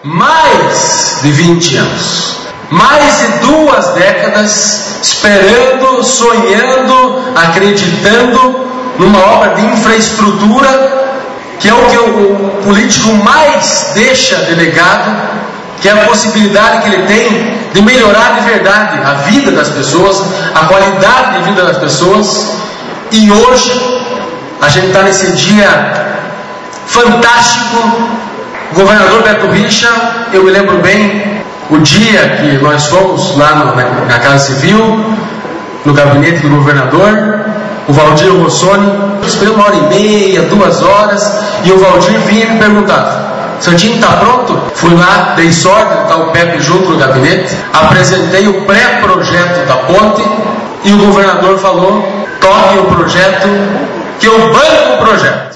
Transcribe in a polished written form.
mais de 20 anos. Mais de 2 décadas esperando, sonhando, acreditando numa obra de infraestrutura que é o que o político mais deixa de legado, que é a possibilidade que ele tem de melhorar de verdade a vida das pessoas, a qualidade de vida das pessoas. E hoje a gente está nesse dia fantástico. O governador Beto Richa, eu me lembro bem o dia que nós fomos lá na Casa Civil, no gabinete do governador, o Valdir Rossoni, esperei 1h30, 2 horas, e o Valdir vinha e me perguntava: Santinho, está pronto? Fui lá, dei sorte, está o Pepe junto no gabinete, apresentei o pré-projeto da ponte, e o governador falou: toque o projeto, que eu banco o projeto.